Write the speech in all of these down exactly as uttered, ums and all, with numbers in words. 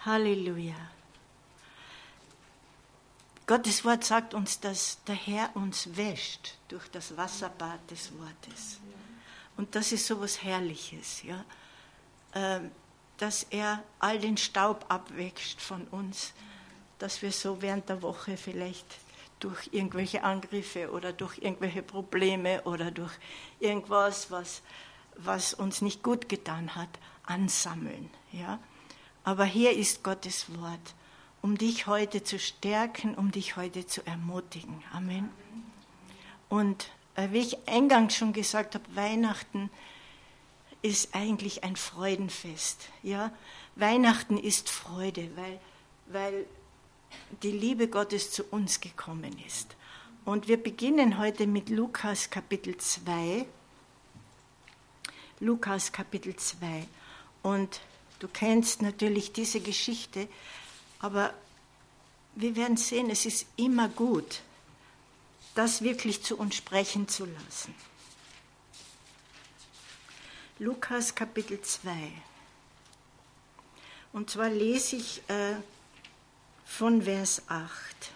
Halleluja. Gottes Wort sagt uns, dass der Herr uns wäscht durch das Wasserbad des Wortes. Und das ist so was Herrliches, ja? Dass er all den Staub abwäscht von uns, dass wir so während der Woche vielleicht durch irgendwelche Angriffe oder durch irgendwelche Probleme oder durch irgendwas, was, was uns nicht gut getan hat, ansammeln. Ja? Aber hier ist Gottes Wort, um dich heute zu stärken, um dich heute zu ermutigen. Amen. Und äh, wie ich eingangs schon gesagt habe, Weihnachten ist eigentlich ein Freudenfest. Ja? Weihnachten ist Freude, weil, weil die Liebe Gottes zu uns gekommen ist. Und wir beginnen heute mit Lukas Kapitel zwei. Lukas Kapitel zwei. Und du kennst natürlich diese Geschichte, aber wir werden sehen, es ist immer gut, das wirklich zu uns sprechen zu lassen. Lukas Kapitel zwei. Und zwar lese ich äh, von Vers acht.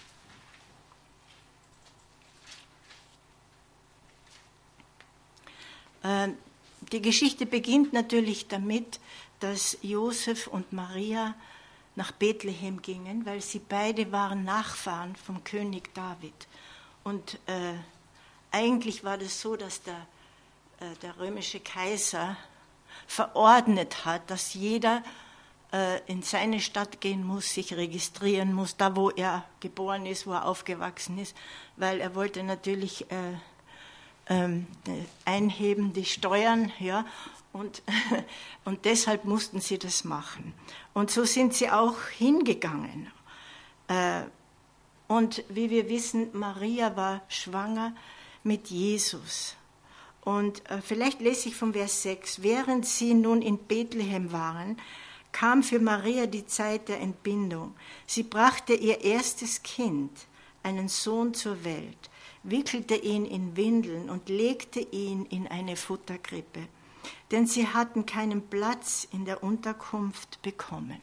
Äh, die Geschichte beginnt natürlich damit, dass Josef und Maria nach Bethlehem gingen, weil sie beide waren Nachfahren vom König David. Und äh, eigentlich war das so, dass der der römische Kaiser verordnet hat, dass jeder äh, in seine Stadt gehen muss, sich registrieren muss, da wo er geboren ist, wo er aufgewachsen ist, weil er wollte natürlich äh, ähm, einheben, die Steuern, ja, und, und deshalb mussten sie das machen. Und so sind sie auch hingegangen. Äh, und wie wir wissen, Maria war schwanger mit Jesus. Und äh, vielleicht lese ich vom Vers sechs. Während sie nun in Bethlehem waren, kam für Maria die Zeit der Entbindung. Sie brachte ihr erstes Kind, einen Sohn, zur Welt, wickelte ihn in Windeln und legte ihn in eine Futterkrippe, denn sie hatten keinen Platz in der Unterkunft bekommen.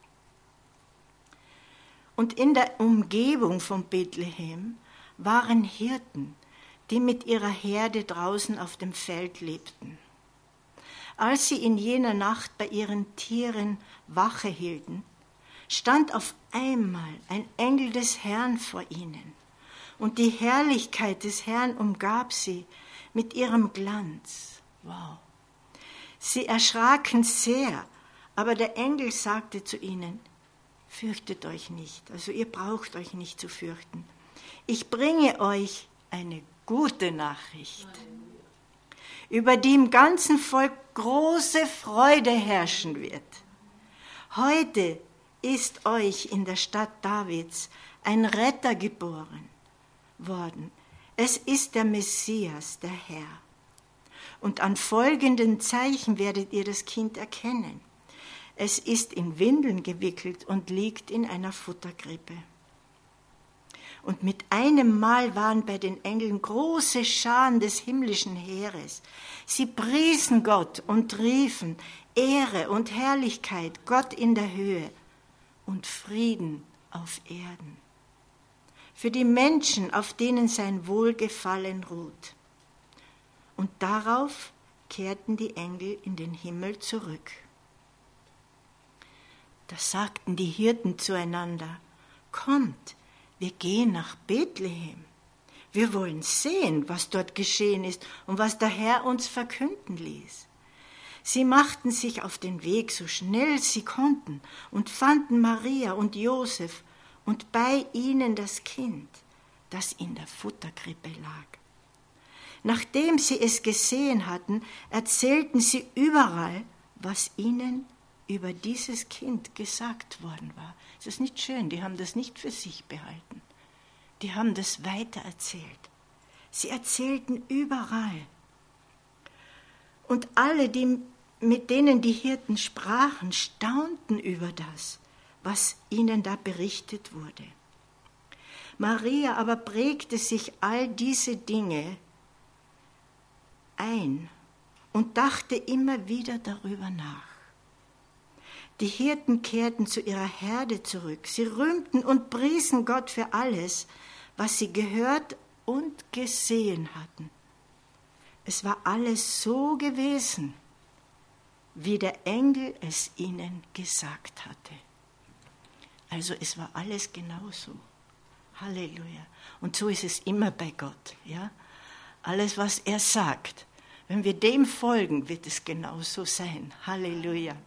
Und in der Umgebung von Bethlehem waren Hirten, die mit ihrer Herde draußen auf dem Feld lebten. Als sie in jener Nacht bei ihren Tieren Wache hielten, stand auf einmal ein Engel des Herrn vor ihnen, und die Herrlichkeit des Herrn umgab sie mit ihrem Glanz. Wow! Sie erschraken sehr, aber der Engel sagte zu ihnen: Fürchtet euch nicht, also ihr braucht euch nicht zu fürchten. Ich bringe euch eine gute Nachricht, über die im ganzen Volk große Freude herrschen wird. Heute ist euch in der Stadt Davids ein Retter geboren worden. Es ist der Messias, der Herr. Und an folgenden Zeichen werdet ihr das Kind erkennen. Es ist in Windeln gewickelt und liegt in einer Futterkrippe. Und mit einem Mal waren bei den Engeln große Scharen des himmlischen Heeres. Sie priesen Gott und riefen: Ehre und Herrlichkeit Gott in der Höhe und Frieden auf Erden, für die Menschen, auf denen sein Wohlgefallen ruht. Und darauf kehrten die Engel in den Himmel zurück. Da sagten die Hirten zueinander: Kommt, wir gehen nach Bethlehem. Wir wollen sehen, was dort geschehen ist und was der Herr uns verkünden ließ. Sie machten sich auf den Weg, so schnell sie konnten, und fanden Maria und Josef und bei ihnen das Kind, das in der Futterkrippe lag. Nachdem sie es gesehen hatten, erzählten sie überall, was ihnen über dieses Kind gesagt worden war. Ist das nicht schön? Die haben das nicht für sich behalten. Die haben das weitererzählt. Sie erzählten überall. Und alle, die, mit denen die Hirten sprachen, staunten über das, was ihnen da berichtet wurde. Maria aber prägte sich all diese Dinge ein und dachte immer wieder darüber nach. Die Hirten kehrten zu ihrer Herde zurück. Sie rühmten und priesen Gott für alles, was sie gehört und gesehen hatten. Es war alles so gewesen, wie der Engel es ihnen gesagt hatte. Also es war alles genauso. Halleluja. Und so ist es immer bei Gott. Ja? Alles, was er sagt, wenn wir dem folgen, wird es genauso sein. Halleluja.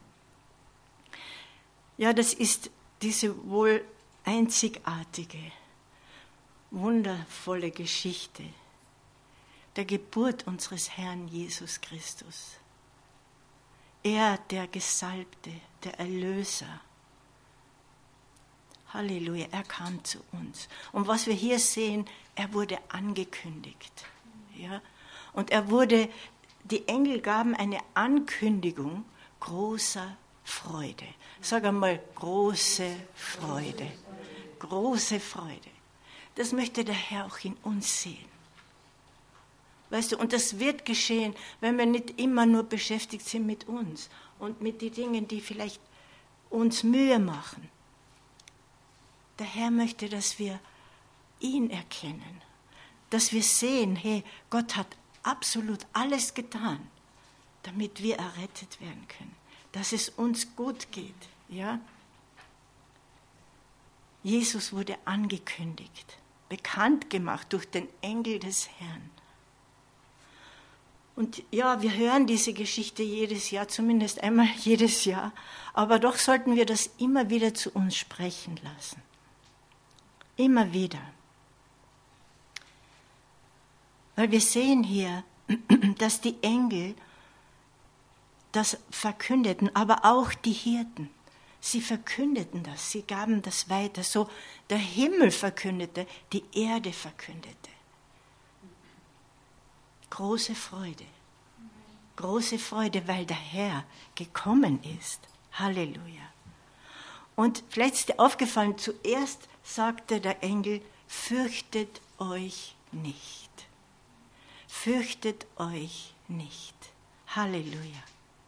Ja, das ist diese wohl einzigartige, wundervolle Geschichte der Geburt unseres Herrn Jesus Christus. Er, der Gesalbte, der Erlöser. Halleluja, er kam zu uns. Und was wir hier sehen, er wurde angekündigt. Ja? Und er wurde, die Engel gaben eine Ankündigung großer Freude. Sag einmal, große Freude. Große Freude. Das möchte der Herr auch in uns sehen. Weißt du, und das wird geschehen, wenn wir nicht immer nur beschäftigt sind mit uns und mit den Dingen, die vielleicht uns Mühe machen. Der Herr möchte, dass wir ihn erkennen, dass wir sehen, hey, Gott hat absolut alles getan, damit wir errettet werden können, dass es uns gut geht. Ja? Jesus wurde angekündigt, bekannt gemacht durch den Engel des Herrn. Und ja, wir hören diese Geschichte jedes Jahr, zumindest einmal jedes Jahr, aber doch sollten wir das immer wieder zu uns sprechen lassen. Immer wieder. Weil wir sehen hier, dass die Engel das verkündeten, aber auch die Hirten. Sie verkündeten das, sie gaben das weiter. So der Himmel verkündete, die Erde verkündete. Große Freude. Große Freude, weil der Herr gekommen ist. Halleluja. Und vielleicht ist dir aufgefallen, zuerst sagte der Engel, fürchtet euch nicht. Fürchtet euch nicht. Halleluja.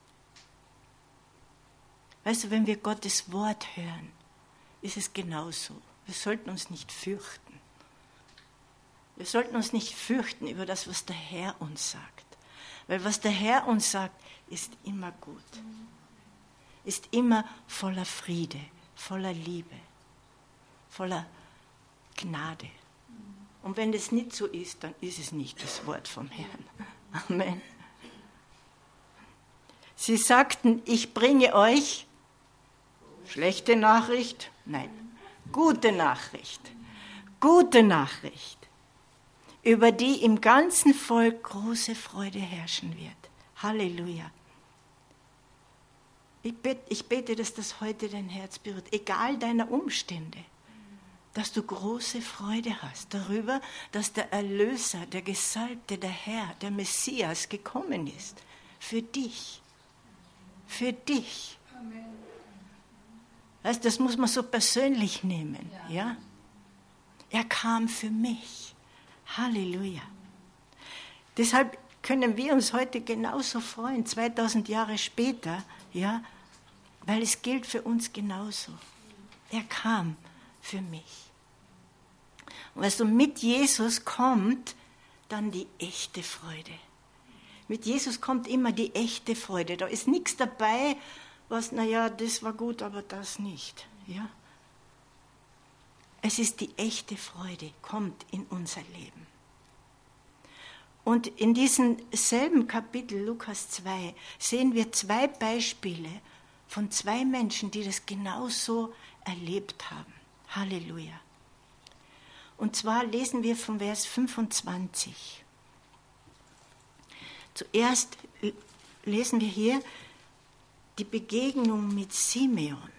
Weißt du, wenn wir Gottes Wort hören, ist es genauso. Wir sollten uns nicht fürchten. Wir sollten uns nicht fürchten über das, was der Herr uns sagt. Weil was der Herr uns sagt, ist immer gut. Ist immer voller Friede, voller Liebe, voller Gnade. Und wenn es nicht so ist, dann ist es nicht das Wort vom Herrn. Amen. Sie sagten, ich bringe euch schlechte Nachricht? Nein, gute Nachricht. Gute Nachricht, über die im ganzen Volk große Freude herrschen wird. Halleluja. Ich bete, ich bete, dass das heute dein Herz berührt, egal deiner Umstände, dass du große Freude hast darüber, dass der Erlöser, der Gesalbte, der Herr, der Messias gekommen ist. Für dich. Für dich. Weißt, das muss man so persönlich nehmen. Ja? Er kam für mich. Halleluja. Deshalb können wir uns heute genauso freuen, zweitausend Jahre später, ja, weil es gilt für uns genauso. Er kam für mich. Und weißt du, mit Jesus kommt dann die echte Freude. Mit Jesus kommt immer die echte Freude. Da ist nichts dabei, was, naja, das war gut, aber das nicht. Ja? Es ist die echte Freude, kommt in unser Leben. Und in diesem selben Kapitel, Lukas zwei, sehen wir zwei Beispiele von zwei Menschen, die das genauso erlebt haben. Halleluja. Und zwar lesen wir von Vers fünfundzwanzig. Zuerst lesen wir hier die Begegnung mit Simeon.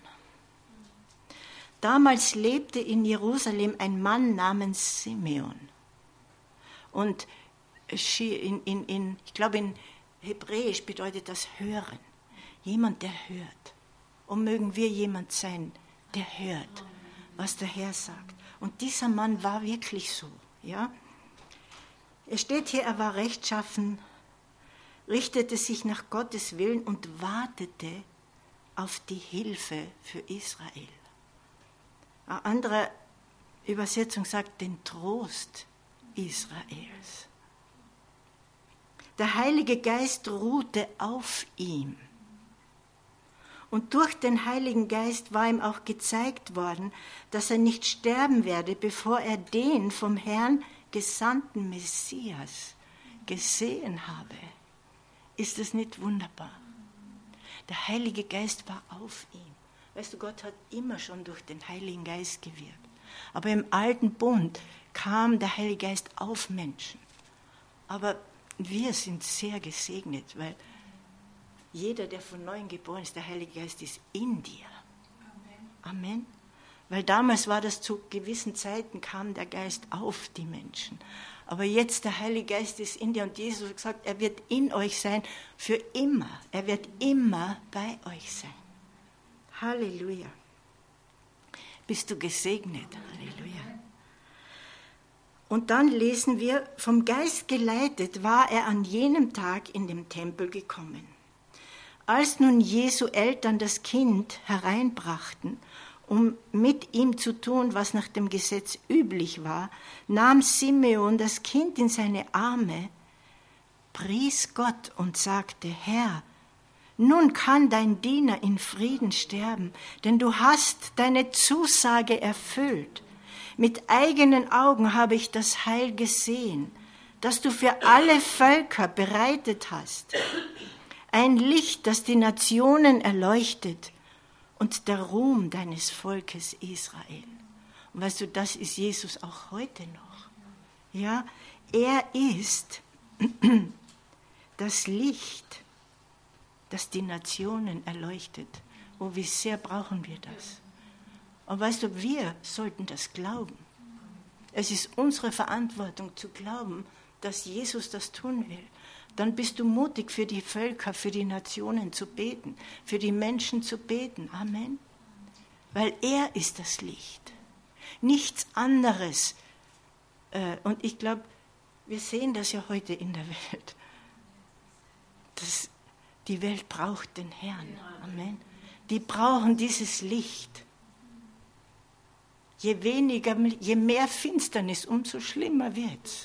Damals lebte in Jerusalem ein Mann namens Simeon. Und in, in, in, ich glaube, in Hebräisch bedeutet das hören. Jemand, der hört. Und mögen wir jemand sein, der hört, was der Herr sagt. Und dieser Mann war wirklich so. Ja? Es steht hier, er war rechtschaffen, richtete sich nach Gottes Willen und wartete auf die Hilfe für Israel. Eine andere Übersetzung sagt den Trost Israels. Der Heilige Geist ruhte auf ihm. Und durch den Heiligen Geist war ihm auch gezeigt worden, dass er nicht sterben werde, bevor er den vom Herrn gesandten Messias gesehen habe. Ist das nicht wunderbar? Der Heilige Geist war auf ihm. Weißt du, Gott hat immer schon durch den Heiligen Geist gewirkt. Aber im alten Bund kam der Heilige Geist auf Menschen. Aber wir sind sehr gesegnet, weil jeder, der von Neuem geboren ist, der Heilige Geist ist in dir. Amen. Amen. Weil damals war das zu gewissen Zeiten, kam der Geist auf die Menschen. Aber jetzt der Heilige Geist ist in dir und Jesus hat gesagt, er wird in euch sein für immer. Er wird immer bei euch sein. Halleluja. Bist du gesegnet? Halleluja. Und dann lesen wir, vom Geist geleitet war er an jenem Tag in den Tempel gekommen. Als nun Jesu Eltern das Kind hereinbrachten, um mit ihm zu tun, was nach dem Gesetz üblich war, nahm Simeon das Kind in seine Arme, pries Gott und sagte, Herr, nun kann dein Diener in Frieden sterben, denn du hast deine Zusage erfüllt. Mit eigenen Augen habe ich das Heil gesehen, das du für alle Völker bereitet hast. Ein Licht, das die Nationen erleuchtet und der Ruhm deines Volkes Israel. Und weißt du, das ist Jesus auch heute noch. Ja, er ist das Licht, das die Nationen erleuchtet. Oh, wie sehr brauchen wir das. Und weißt du, wir sollten das glauben. Es ist unsere Verantwortung zu glauben, dass Jesus das tun will. Dann bist du mutig, für die Völker, für die Nationen zu beten, für die Menschen zu beten. Amen. Weil er ist das Licht. Nichts anderes. Und ich glaube, wir sehen das ja heute in der Welt. Das, die Welt braucht den Herrn. Amen. Die brauchen dieses Licht. Je weniger, je mehr Finsternis, umso schlimmer wird's.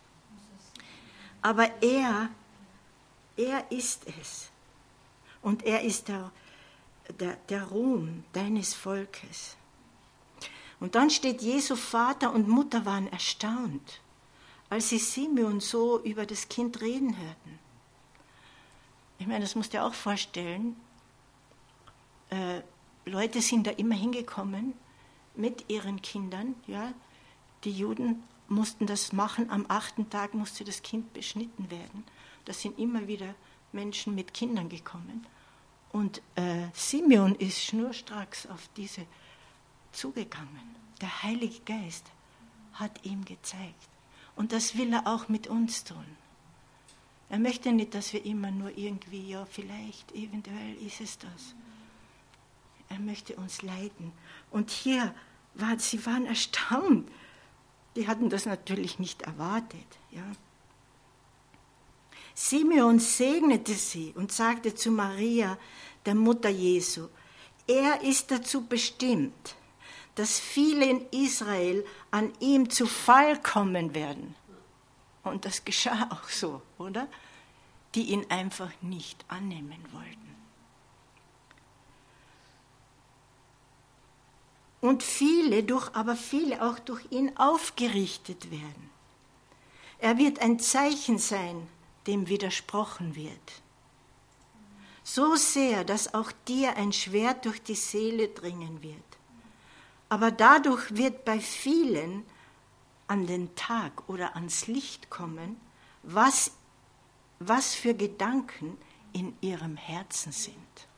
Aber er, er ist es. Und er ist der, der, der Ruhm deines Volkes. Und dann steht, Jesu Vater und Mutter waren erstaunt, als sie Simeon so über das Kind reden hörten. Ich meine, das musst du dir auch vorstellen. Äh, Leute sind da immer hingekommen mit ihren Kindern. Ja? Die Juden mussten das machen. Am achten Tag musste das Kind beschnitten werden. Da sind immer wieder Menschen mit Kindern gekommen. Und äh, Simeon ist schnurstracks auf diese zugegangen. Der Heilige Geist hat ihm gezeigt. Und das will er auch mit uns tun. Er möchte nicht, dass wir immer nur irgendwie, ja, vielleicht, eventuell ist es das. Er möchte uns leiten. Und hier, war, sie waren erstaunt. Die hatten das natürlich nicht erwartet. Ja. Simeon segnete sie und sagte zu Maria, der Mutter Jesu, er ist dazu bestimmt, dass viele in Israel an ihm zu Fall kommen werden. Und das geschah auch so, oder? Die ihn einfach nicht annehmen wollten. Und viele, durch, aber viele auch durch ihn aufgerichtet werden. Er wird ein Zeichen sein, dem widersprochen wird. So sehr, dass auch dir ein Schwert durch die Seele dringen wird. Aber dadurch wird bei vielen an den Tag oder ans Licht kommen, was, was für Gedanken in ihrem Herzen sind.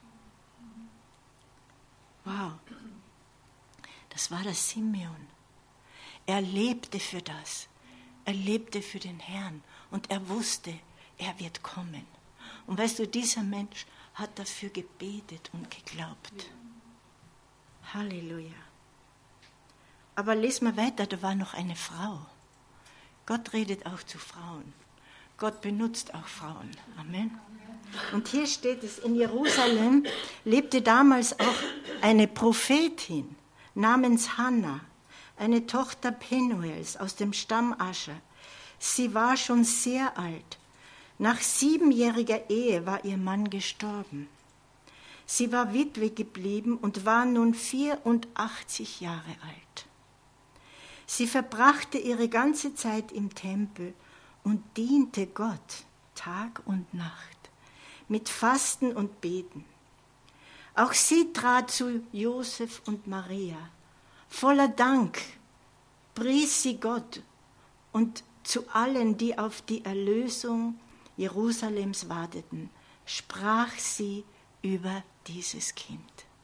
Wow. Das war das Simeon. Er lebte für das. Er lebte für den Herrn. Und er wusste, er wird kommen. Und weißt du, dieser Mensch hat dafür gebetet und geglaubt. Halleluja. Aber lesen wir weiter, da war noch eine Frau. Gott redet auch zu Frauen. Gott benutzt auch Frauen. Amen. Und hier steht es, in Jerusalem lebte damals auch eine Prophetin namens Hannah, eine Tochter Penuels aus dem Stamm Ascher. Sie war schon sehr alt. Nach siebenjähriger Ehe war ihr Mann gestorben. Sie war Witwe geblieben und war nun vierundachtzig Jahre alt. Sie verbrachte ihre ganze Zeit im Tempel und diente Gott Tag und Nacht mit Fasten und Beten. Auch sie trat zu Josef und Maria. Voller Dank pries sie Gott und zu allen, die auf die Erlösung Jerusalems warteten, sprach sie über dieses Kind.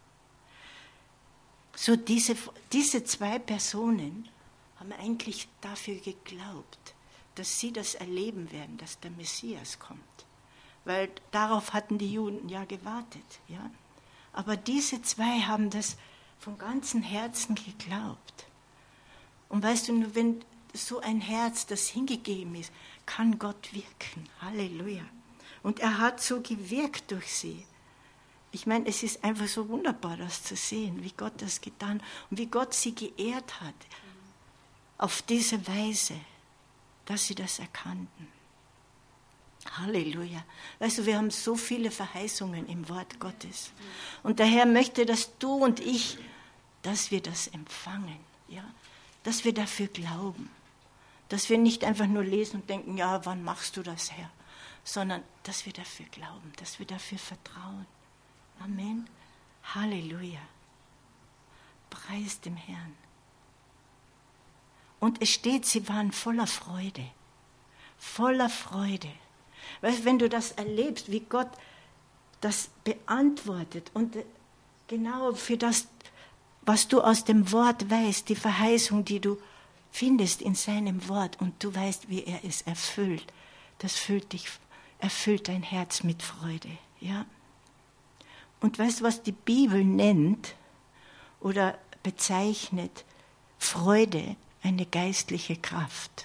So diese, diese zwei Personen haben eigentlich dafür geglaubt, dass sie das erleben werden, dass der Messias kommt. Weil darauf hatten die Juden ja gewartet. Ja? Aber diese zwei haben das von ganzem Herzen geglaubt. Und weißt du, nur wenn so ein Herz, das hingegeben ist, kann Gott wirken. Halleluja. Und er hat so gewirkt durch sie. Ich meine, es ist einfach so wunderbar, das zu sehen, wie Gott das getan und wie Gott sie geehrt hat. Auf diese Weise, dass sie das erkannten. Halleluja. Weißt du, wir haben so viele Verheißungen im Wort Gottes. Und der Herr möchte, dass du und ich, dass wir das empfangen. Ja? Dass wir dafür glauben. Dass wir nicht einfach nur lesen und denken, ja, wann machst du das, Herr? Sondern, dass wir dafür glauben, dass wir dafür vertrauen. Amen. Halleluja. Preis dem Herrn. Und es steht, sie waren voller Freude. Voller Freude. Weißt du, wenn du das erlebst, wie Gott das beantwortet und genau für das, was du aus dem Wort weißt, die Verheißung, die du findest in seinem Wort und du weißt, wie er es erfüllt, das füllt dich, erfüllt dein Herz mit Freude. Ja? Und weißt du, was die Bibel nennt oder bezeichnet? Freude, eine geistliche Kraft.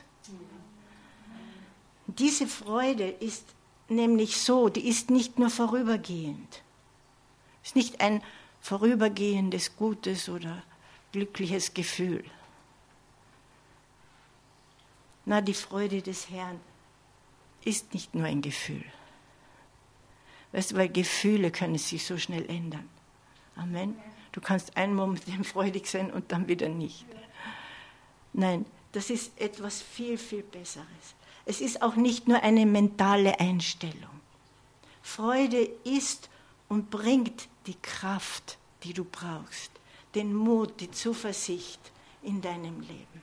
Diese Freude ist nämlich so, die ist nicht nur vorübergehend. Es ist nicht ein vorübergehendes, gutes oder glückliches Gefühl. Na, die Freude des Herrn ist nicht nur ein Gefühl. Weißt du, weil Gefühle können sich so schnell ändern. Amen. Du kannst einen Moment freudig sein und dann wieder nicht. Nein, das ist etwas viel, viel Besseres. Es ist auch nicht nur eine mentale Einstellung. Freude ist und bringt die Kraft, die du brauchst, den Mut, die Zuversicht in deinem Leben.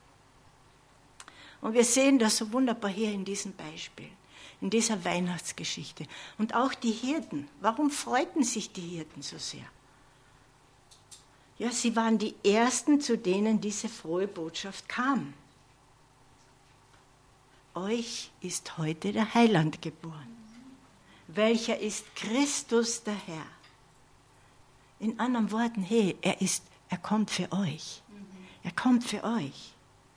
Und wir sehen das so wunderbar hier in diesem Beispiel, in dieser Weihnachtsgeschichte. Und auch die Hirten. Warum freuten sich die Hirten so sehr? Ja, sie waren die Ersten, zu denen diese frohe Botschaft kam. Euch ist heute der Heiland geboren, welcher ist Christus der Herr. In anderen Worten, hey, er ist, er kommt für euch. Er kommt für euch.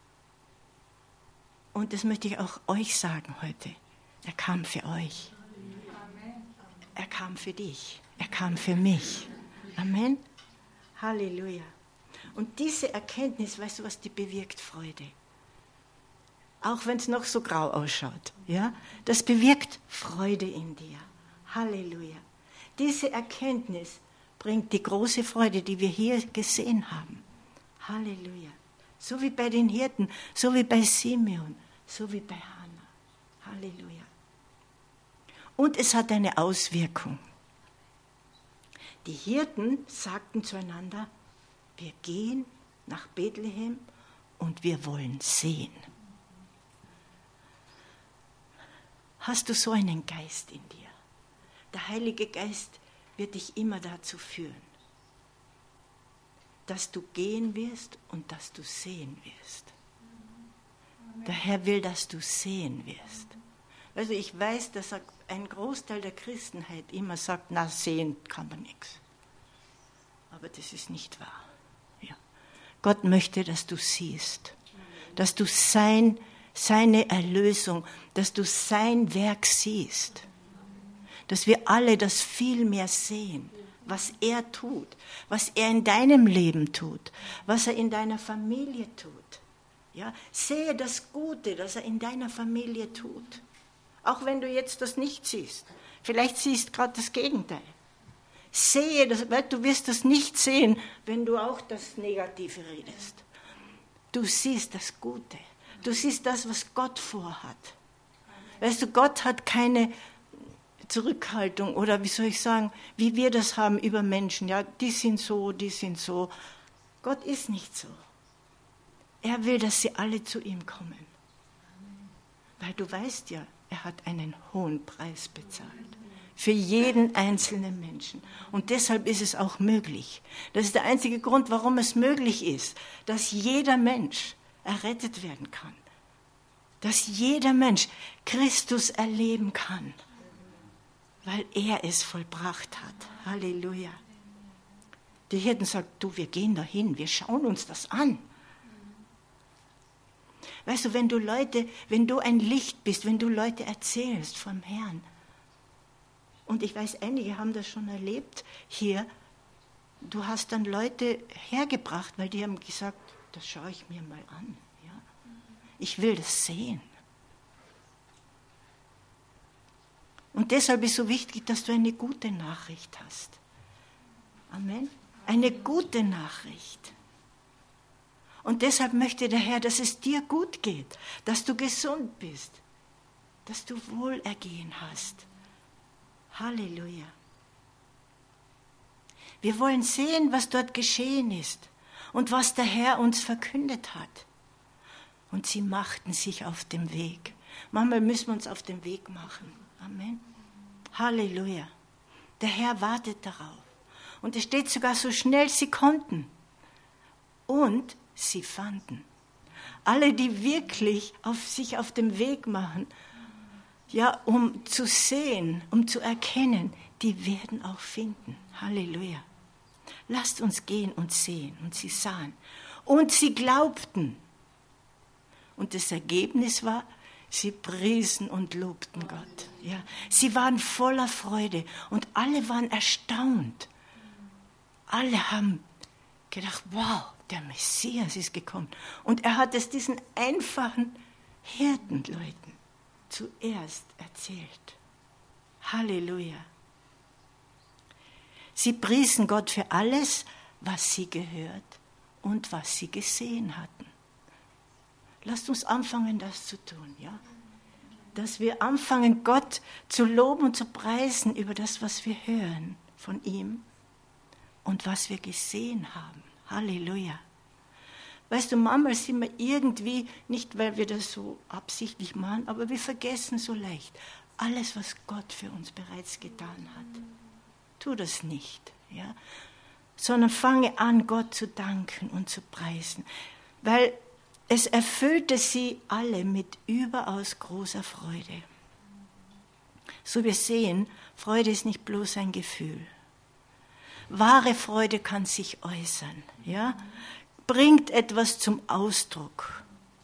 Und das möchte ich auch euch sagen heute. Er kam für euch. Er kam für dich. Er kam für mich. Amen. Halleluja. Und diese Erkenntnis, weißt du was, die bewirkt Freude. Auch wenn es noch so grau ausschaut. Ja? Das bewirkt Freude in dir. Halleluja. Diese Erkenntnis bringt die große Freude, die wir hier gesehen haben. Halleluja. So wie bei den Hirten, so wie bei Simeon, so wie bei Hannah. Halleluja. Und es hat eine Auswirkung. Die Hirten sagten zueinander, wir gehen nach Bethlehem und wir wollen sehen. Hast du so einen Geist in dir? Der Heilige Geist wird dich immer dazu führen, dass du gehen wirst und dass du sehen wirst. Der Herr will, dass du sehen wirst. Also ich weiß, dass ein Großteil der Christenheit immer sagt, na, sehen kann man nichts. Aber das ist nicht wahr. Ja. Gott möchte, dass du siehst, dass du sein, seine Erlösung, dass du sein Werk siehst, dass wir alle das viel mehr sehen, was er tut, was er in deinem Leben tut, was er in deiner Familie tut. Ja, sehe das Gute, das er in deiner Familie tut, auch wenn du jetzt das nicht siehst. Vielleicht siehst du gerade das Gegenteil. Sehe das, weil du wirst das nicht sehen, wenn du auch das Negative redest. Du siehst das Gute. Du siehst das, was Gott vorhat. Weißt du, Gott hat keine Zurückhaltung oder wie soll ich sagen, wie wir das haben über Menschen. Ja, die sind so, die sind so. Gott ist nicht so. Er will, dass sie alle zu ihm kommen. Weil du weißt ja, er hat einen hohen Preis bezahlt. Für jeden einzelnen Menschen. Und deshalb ist es auch möglich. Das ist der einzige Grund, warum es möglich ist, dass jeder Mensch errettet werden kann. Dass jeder Mensch Christus erleben kann. Weil er es vollbracht hat. Halleluja. Die Hirten sagen, du, wir gehen dahin, wir schauen uns das an. Weißt du, wenn du Leute, wenn du ein Licht bist, wenn du Leute erzählst vom Herrn, und ich weiß, einige haben das schon erlebt hier, du hast dann Leute hergebracht, weil die haben gesagt, das schaue ich mir mal an. Ja? Ich will das sehen. Und deshalb ist so wichtig, dass du eine gute Nachricht hast. Amen. Eine gute Nachricht. Und deshalb möchte der Herr, dass es dir gut geht, dass du gesund bist, dass du Wohlergehen hast. Halleluja. Wir wollen sehen, was dort geschehen ist und was der Herr uns verkündet hat. Und sie machten sich auf den Weg. Manchmal müssen wir uns auf den Weg machen. Amen. Halleluja. Der Herr wartet darauf. Und es steht sogar, so schnell sie konnten. Und sie fanden. Alle, die wirklich auf sich auf den Weg machen, ja, um zu sehen, um zu erkennen, die werden auch finden. Halleluja. Lasst uns gehen und sehen. Und sie sahen. Und sie glaubten. Und das Ergebnis war, sie priesen und lobten Gott. Ja, sie waren voller Freude und alle waren erstaunt. Alle haben gedacht, wow, der Messias ist gekommen. Und er hat es diesen einfachen Hirtenleuten zuerst erzählt. Halleluja. Sie priesen Gott für alles, was sie gehört und was sie gesehen hatten. Lasst uns anfangen, das zu tun, ja? Dass wir anfangen, Gott zu loben und zu preisen über das, was wir hören von ihm und was wir gesehen haben. Halleluja. Weißt du, manchmal sind wir irgendwie, nicht weil wir das so absichtlich machen, aber wir vergessen so leicht alles, was Gott für uns bereits getan hat. Tu das nicht, ja? Sondern fange an, Gott zu danken und zu preisen, weil es erfüllte sie alle mit überaus großer Freude. So wir sehen, Freude ist nicht bloß ein Gefühl. Wahre Freude kann sich äußern, ja? Bringt etwas zum Ausdruck,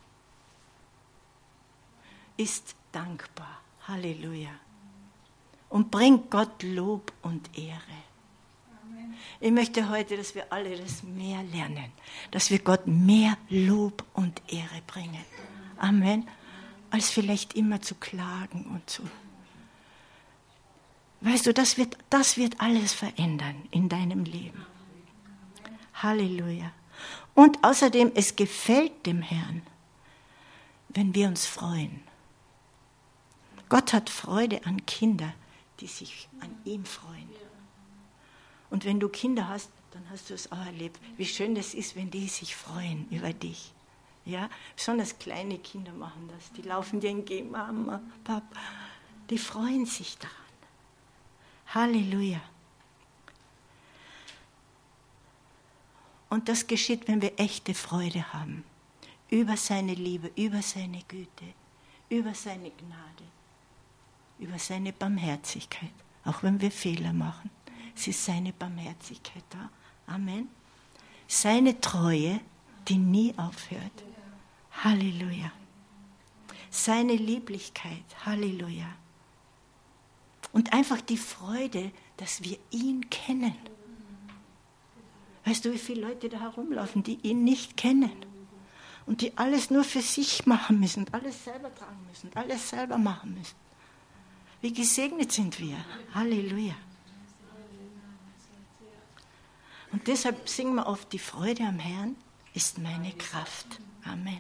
ist dankbar, Halleluja, und bringt Gott Lob und Ehre. Amen. Ich möchte heute, dass wir alle das mehr lernen, dass wir Gott mehr Lob und Ehre bringen. Amen, als vielleicht immer zu klagen und zu. Weißt du, das wird, das wird alles verändern in deinem Leben. Halleluja. Und außerdem, es gefällt dem Herrn, wenn wir uns freuen. Gott hat Freude an Kindern, die sich an ihm freuen. Und wenn du Kinder hast, dann hast du es auch erlebt, wie schön das ist, wenn die sich freuen über dich. Ja, besonders kleine Kinder machen das. Die laufen dir entgegen, Mama, Papa, die freuen sich daran. Halleluja. Und das geschieht, wenn wir echte Freude haben. Über seine Liebe, über seine Güte, über seine Gnade, über seine Barmherzigkeit. Auch wenn wir Fehler machen. Es ist seine Barmherzigkeit da. Amen. Seine Treue, die nie aufhört. Halleluja. seine Lieblichkeit. Halleluja. Und einfach die Freude, dass wir ihn kennen. Weißt du, wie viele Leute da herumlaufen, die ihn nicht kennen und die alles nur für sich machen müssen, alles selber tragen müssen, alles selber machen müssen. Wie gesegnet sind wir. Halleluja. Und deshalb singen wir oft, die Freude am Herrn ist meine Kraft. Amen.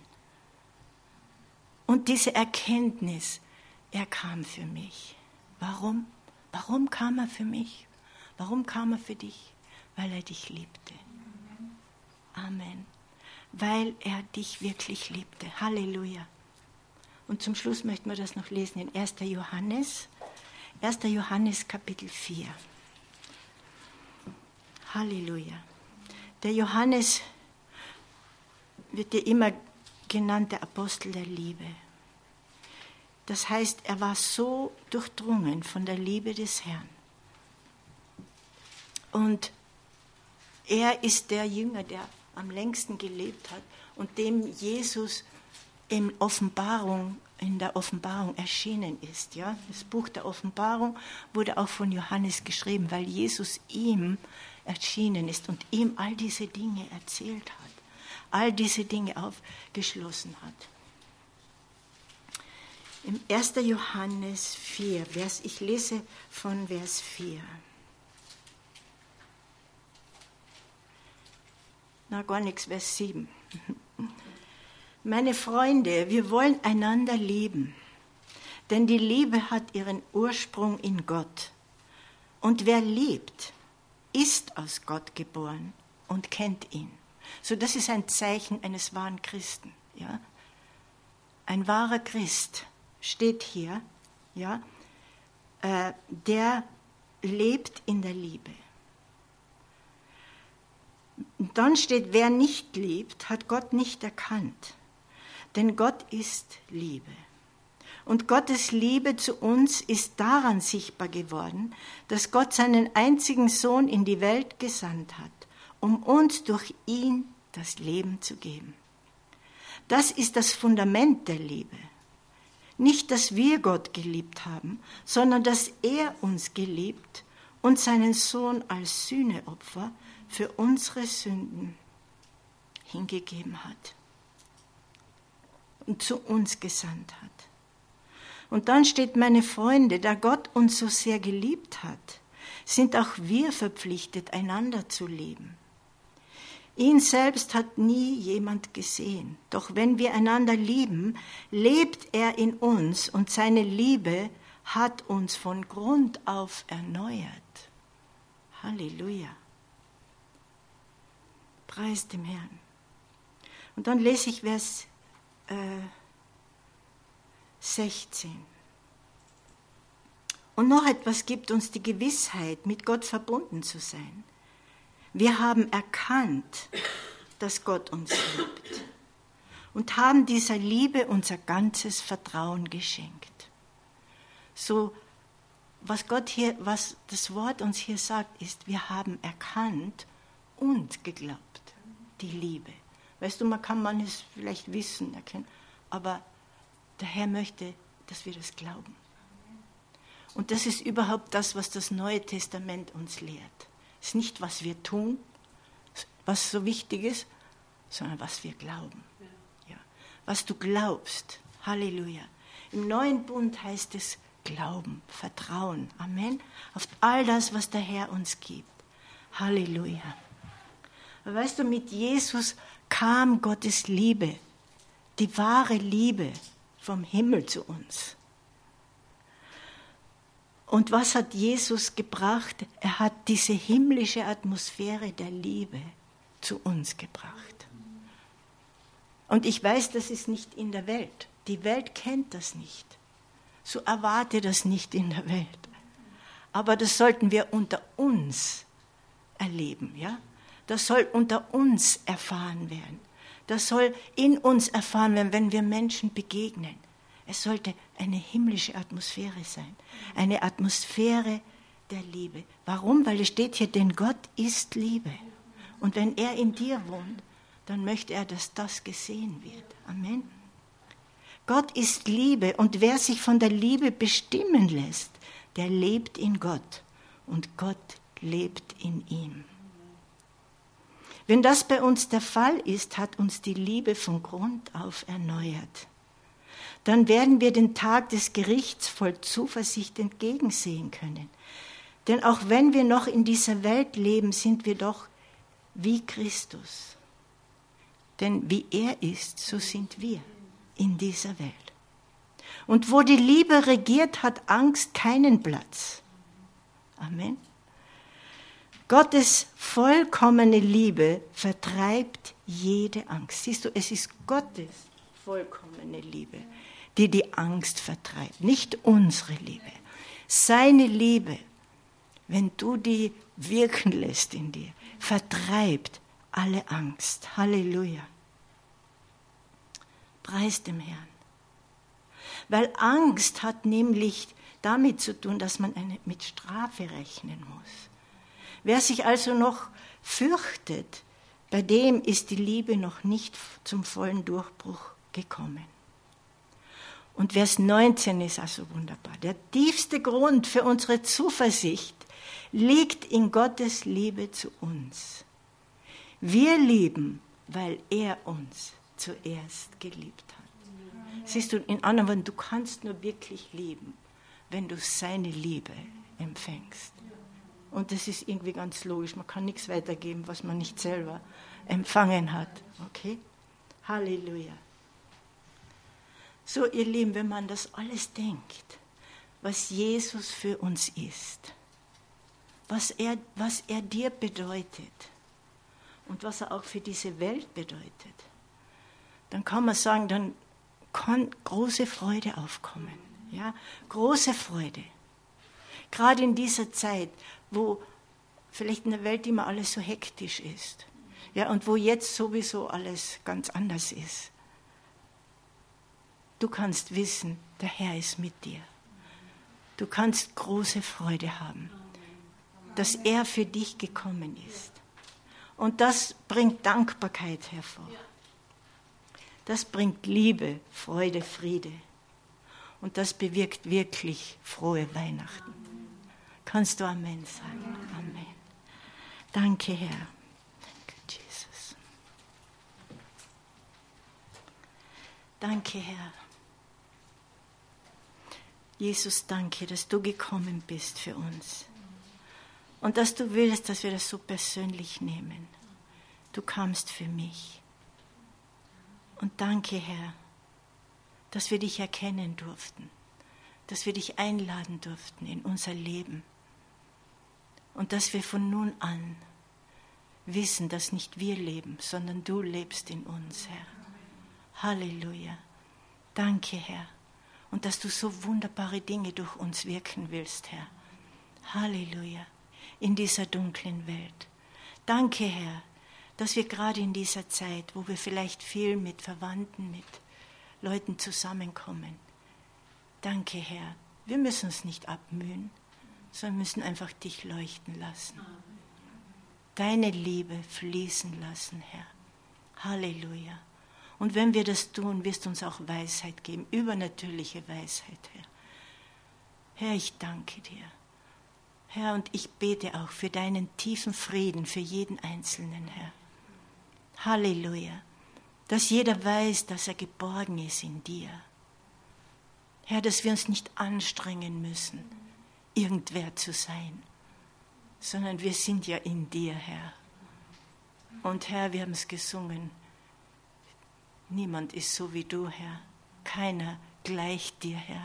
Und diese Erkenntnis, er kam für mich. Warum? Warum kam er für mich? Warum kam er für dich? Weil er dich liebte. Amen. Weil er dich wirklich liebte. Halleluja. Und zum Schluss möchten wir das noch lesen in erster Johannes. erster Johannes Kapitel vier. Halleluja. Der Johannes wird ja immer genannt der Apostel der Liebe. Das heißt, er war so durchdrungen von der Liebe des Herrn. Und er ist der Jünger, der am längsten gelebt hat und dem Jesus in Offenbarung, in der Offenbarung erschienen ist. Ja? Das Buch der Offenbarung wurde auch von Johannes geschrieben, weil Jesus ihm erschienen ist und ihm all diese Dinge erzählt hat, all diese Dinge aufgeschlossen hat. Im erster Johannes vier, Vers, ich lese von Vers vier. Na, gar nichts, Vers sieben. Meine Freunde, wir wollen einander lieben, denn die Liebe hat ihren Ursprung in Gott. Und wer liebt, ist aus Gott geboren und kennt ihn. So, das ist ein Zeichen eines wahren Christen. Ja? Ein wahrer Christ steht hier, ja, äh, der lebt in der Liebe. Und dann steht, wer nicht liebt, hat Gott nicht erkannt. Denn Gott ist Liebe. Und Gottes Liebe zu uns ist daran sichtbar geworden, dass Gott seinen einzigen Sohn in die Welt gesandt hat, um uns durch ihn das Leben zu geben. Das ist das Fundament der Liebe. Nicht, dass wir Gott geliebt haben, sondern dass er uns geliebt und seinen Sohn als Sühneopfer für unsere Sünden hingegeben hat und zu uns gesandt hat. Und dann steht, meine Freunde, da Gott uns so sehr geliebt hat, sind auch wir verpflichtet, einander zu lieben. Ihn selbst hat nie jemand gesehen. Doch wenn wir einander lieben, lebt er in uns und seine Liebe hat uns von Grund auf erneuert. Halleluja. Preis dem Herrn. Und dann lese ich Vers äh, sechzehn. Und noch etwas gibt uns die Gewissheit, mit Gott verbunden zu sein. Wir haben erkannt, dass Gott uns liebt und haben dieser Liebe unser ganzes Vertrauen geschenkt. So, was Gott hier, was das Wort uns hier sagt, ist, wir haben erkannt und geglaubt, die Liebe. Weißt du, man kann manches vielleicht wissen, erkennen, aber der Herr möchte, dass wir das glauben. Und das ist überhaupt das, was das Neue Testament uns lehrt. Es ist nicht, was wir tun, was so wichtig ist, sondern was wir glauben. Ja. Was du glaubst. Halleluja. Im Neuen Bund heißt es Glauben, Vertrauen. Amen. Auf all das, was der Herr uns gibt. Halleluja. Aber weißt du, mit Jesus kam Gottes Liebe, die wahre Liebe vom Himmel zu uns. Und was hat Jesus gebracht? Er hat diese himmlische Atmosphäre der Liebe zu uns gebracht. Und ich weiß, das ist nicht in der Welt. Die Welt kennt das nicht. So erwarte das nicht in der Welt. Aber das sollten wir unter uns erleben, ja? Das soll unter uns erfahren werden. Das soll in uns erfahren werden, wenn wir Menschen begegnen. Es sollte eine himmlische Atmosphäre sein. Eine Atmosphäre der Liebe. Warum? Weil es steht hier, denn Gott ist Liebe. Und wenn er in dir wohnt, dann möchte er, dass das gesehen wird. Amen. Gott ist Liebe und wer sich von der Liebe bestimmen lässt, der lebt in Gott und Gott lebt in ihm. Wenn das bei uns der Fall ist, hat uns die Liebe von Grund auf erneuert. Dann werden wir den Tag des Gerichts voll Zuversicht entgegensehen können. Denn auch wenn wir noch in dieser Welt leben, sind wir doch wie Christus. Denn wie er ist, so sind wir in dieser Welt. Und wo die Liebe regiert, hat Angst keinen Platz. Amen. Gottes vollkommene Liebe vertreibt jede Angst. Siehst du, es ist Gottes vollkommene Liebe, die die Angst vertreibt, nicht unsere Liebe. Seine Liebe, wenn du die wirken lässt in dir, vertreibt alle Angst. Halleluja. Preis dem Herrn. Weil Angst hat nämlich damit zu tun, dass man eine, mit Strafe rechnen muss. Wer sich also noch fürchtet, bei dem ist die Liebe noch nicht zum vollen Durchbruch gekommen. Und Vers neunzehn ist also wunderbar. Der tiefste Grund für unsere Zuversicht liegt in Gottes Liebe zu uns. Wir lieben, weil er uns zuerst geliebt hat. Siehst du, in anderen Worten, du kannst nur wirklich lieben, wenn du seine Liebe empfängst. Und das ist irgendwie ganz logisch. Man kann nichts weitergeben, was man nicht selber empfangen hat. Okay? Halleluja. So, ihr Lieben, wenn man das alles denkt, was Jesus für uns ist, was er, was er dir bedeutet und was er auch für diese Welt bedeutet, dann kann man sagen, dann kann große Freude aufkommen. Ja? Große Freude. Gerade in dieser Zeit, wo vielleicht in der Welt immer alles so hektisch ist, ja, und wo jetzt sowieso alles ganz anders ist. Du kannst wissen, der Herr ist mit dir. Du kannst große Freude haben, dass er für dich gekommen ist. Und das bringt Dankbarkeit hervor. Das bringt Liebe, Freude, Friede. Und das bewirkt wirklich frohe Weihnachten. Kannst du Amen sagen? Amen. Danke, Herr. Danke, Jesus. Danke, Herr. Jesus, danke, dass du gekommen bist für uns. Und dass du willst, dass wir das so persönlich nehmen. Du kamst für mich. Und danke, Herr, dass wir dich erkennen durften, dass wir dich einladen durften in unser Leben und dass wir von nun an wissen, dass nicht wir leben, sondern du lebst in uns, Herr. Halleluja. Danke, Herr, und dass du so wunderbare Dinge durch uns wirken willst, Herr. Halleluja. In dieser dunklen Welt. Danke, Herr, dass wir gerade in dieser Zeit, wo wir vielleicht viel mit Verwandten, mit Leuten zusammenkommen. Danke, Herr. Wir müssen uns nicht abmühen, sondern müssen einfach dich leuchten lassen. Deine Liebe fließen lassen, Herr. Halleluja. Und wenn wir das tun, wirst du uns auch Weisheit geben, übernatürliche Weisheit, Herr. Herr, ich danke dir. Herr, und ich bete auch für deinen tiefen Frieden, für jeden Einzelnen, Herr. Halleluja. Dass jeder weiß, dass er geborgen ist in dir. Herr, dass wir uns nicht anstrengen müssen, irgendwer zu sein, sondern wir sind ja in dir, Herr. Und Herr, wir haben es gesungen, niemand ist so wie du, Herr. Keiner gleicht dir, Herr.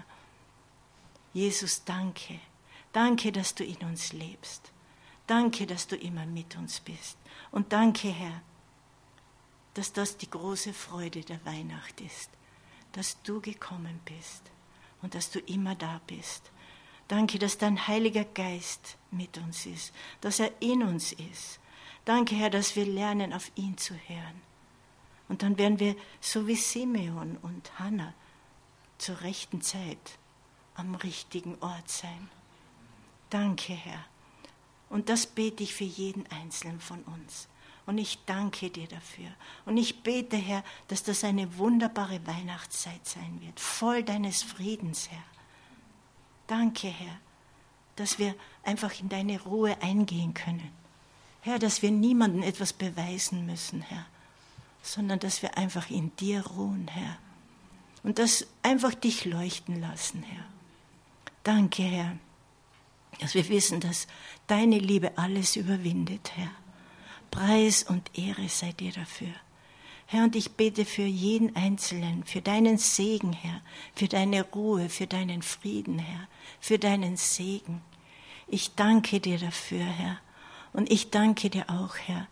Jesus, danke. Danke, dass du in uns lebst. Danke, dass du immer mit uns bist. Und danke, Herr, dass das die große Freude der Weihnacht ist, dass du gekommen bist und dass du immer da bist. Danke, dass dein Heiliger Geist mit uns ist, dass er in uns ist. Danke, Herr, dass wir lernen, auf ihn zu hören. Und dann werden wir so wie Simeon und Hannah zur rechten Zeit am richtigen Ort sein. Danke, Herr. Und das bete ich für jeden Einzelnen von uns. Und ich danke dir dafür. Und ich bete, Herr, dass das eine wunderbare Weihnachtszeit sein wird, voll deines Friedens, Herr. Danke, Herr, dass wir einfach in deine Ruhe eingehen können. Herr, dass wir niemandem etwas beweisen müssen, Herr, sondern dass wir einfach in dir ruhen, Herr. Und das einfach dich leuchten lassen, Herr. Danke, Herr, dass wir wissen, dass deine Liebe alles überwindet, Herr. Preis und Ehre sei dir dafür. Herr, und ich bete für jeden Einzelnen, für deinen Segen, Herr, für deine Ruhe, für deinen Frieden, Herr, für deinen Segen. Ich danke dir dafür, Herr. Und ich danke dir auch, Herr,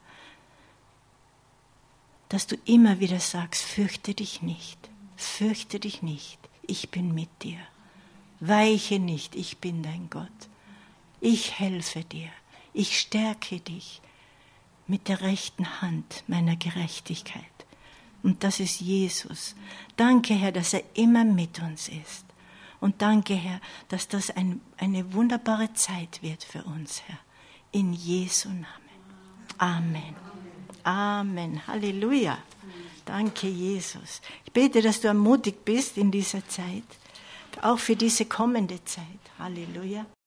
dass du immer wieder sagst, fürchte dich nicht, fürchte dich nicht, ich bin mit dir. Weiche nicht, ich bin dein Gott. Ich helfe dir, ich stärke dich mit der rechten Hand meiner Gerechtigkeit. Und das ist Jesus. Danke, Herr, dass er immer mit uns ist. Und danke, Herr, dass das ein, eine wunderbare Zeit wird für uns, Herr. In Jesu Namen. Amen. Amen. Halleluja. Danke, Jesus. Ich bete, dass du ermutigt bist in dieser Zeit, auch für diese kommende Zeit. Halleluja.